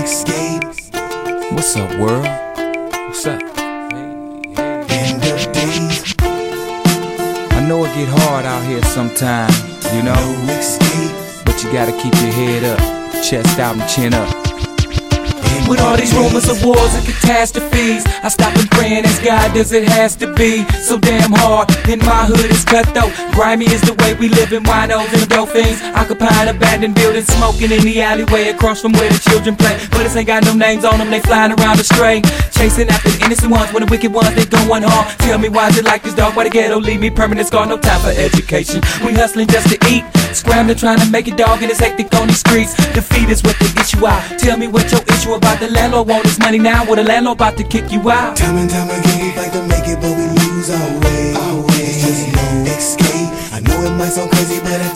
escape. What's up, world? What's up? End of days, I know it get hard out here sometimes, you know, no escape. but you gotta keep your head up, chest out and chin up. End With all these rumors of wars and catastrophes, I stop and pray and ask God, does it has to be so damn hard? In my hood it's cutthroat, grimy is the way we live in winos and dope things, occupying abandoned buildings, smoking in the alleyway across from where the children play. Bullets ain't got no names on them, they flying around astray, chasing after the innocent ones when the wicked ones they going hard. Tell me why is it like this, dog? Why the ghetto leave me permanent scar? No time for education, we hustling just to eat, scrambling trying to make it, dog, and it's hectic on these streets. Defeat is what the issue are. Tell me what your issue about. The landlord want his money now, or the landlord about to kick you out. Time and time again we fight to make it, but we lose our way. There's just no escape. I know it might sound crazy, but